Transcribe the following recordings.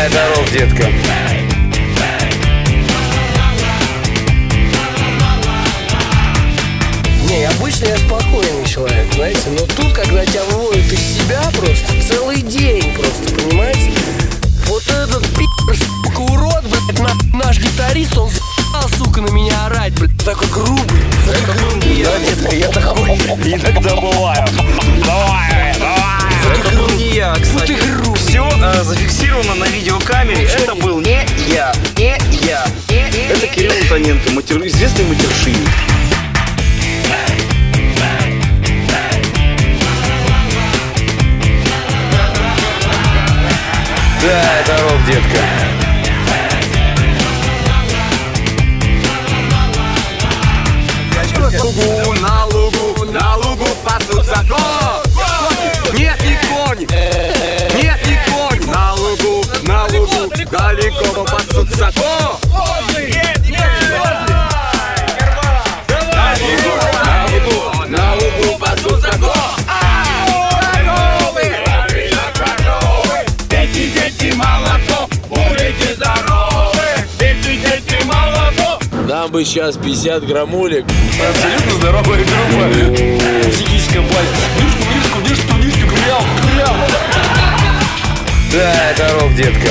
Да, это рок, детка. Не, обычно я спокойный человек, знаете, но тут, когда тебя выводят из себя просто целый день просто, понимаете? Вот этот сука, урод, блядь, наш гитарист, он за***ал, сука, на меня орать, блядь, такой грубый. Да, детка, я такой иногда бываю. Давай. Это был не я, кстати. Вот ты грубый. Все зафиксировано на видеокамере. Это был не я. Это Кирилл Антоненко, известный матершинник. Да, это рок, детка. На лугу пасутся нет, не конь. На лугу, далеко пасутся на лугу пасутся Дети, молоко, будете здоровы. Дети, молоко. Нам бы сейчас 50 граммулек. Абсолютно здоровая группа. В психическом плане. Нишку, грял. Да, это рок, детка.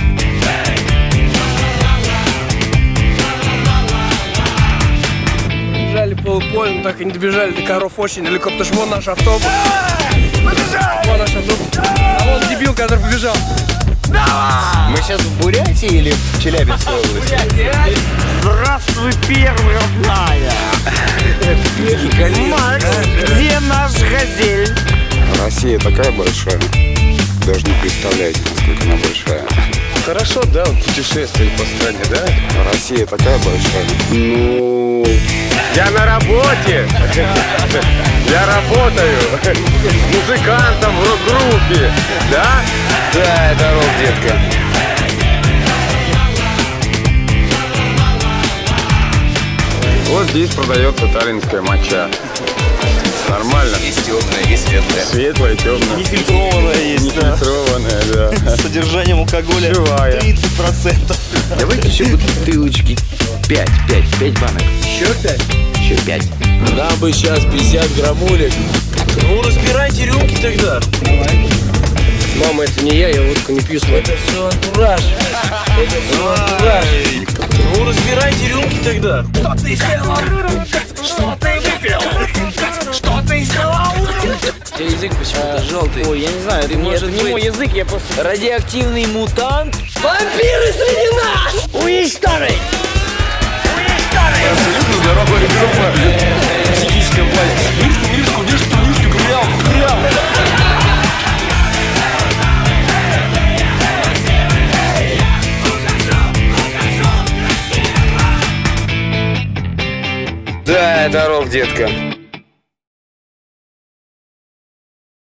Бежали полуполя, но так и не добежали до коров очень далеко, потому что вон наш автобус. Вон наш автобус. А вон дебил, который побежал. Мы сейчас в Бурятии или в Челябинской области? Здравствуй, первая родная. Макс, где наш газель? Россия такая большая, даже не представляете, насколько она большая. Хорошо, да, вот путешествие по стране, да? Россия такая большая. Ну, я на работе. Я работаю музыкантом в рок-группе, да? Да, это рок, детка. Вот здесь продается таллинская моча. Нормально. Есть темная, есть светлая. Светлая, темная. Нефильтрованная есть, Нефильтрованная, да. С содержанием алкоголя Живая. 30%. Давайте еще бутылочки. 5 банок. Еще 5? Еще 5. Нам бы сейчас 50 граммулек. Ну, разбирайте рюмки тогда. Мама, это не я водку не пью, смотри. Это все антураж. Ну, разбирайте рюмки тогда. Что ты сделал? Что ты выпил? Что ты сделал? У тебя язык почему-то желтый. Ой, я не знаю, это не мой язык, я просто... Радиоактивный мутант. Вампиры среди нас! Уничтожить! Абсолютно здоровая группа. В психическом плане. Нишку, грял. Да, это рок, детка.